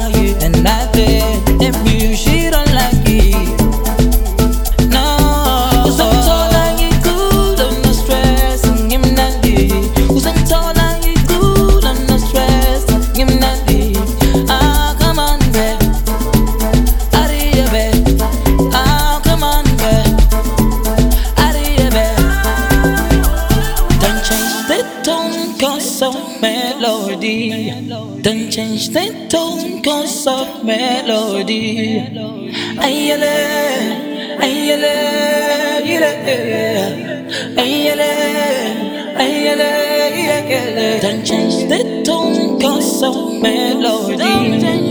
and I did. If you she don't like it, no. Usang tola good, I'm not stressing him not it. Usang tola good, I'm not stressing him not it. Ah, come on, babe. Ariya, babe. Ah, come on, babe. Ariya, babe. Don't change the tone, cause of melody. Don't change the tone, cause of melody. Ayale, ayale, ayale, ayale, ayale, ayale. Don't change the tone, cause of melody.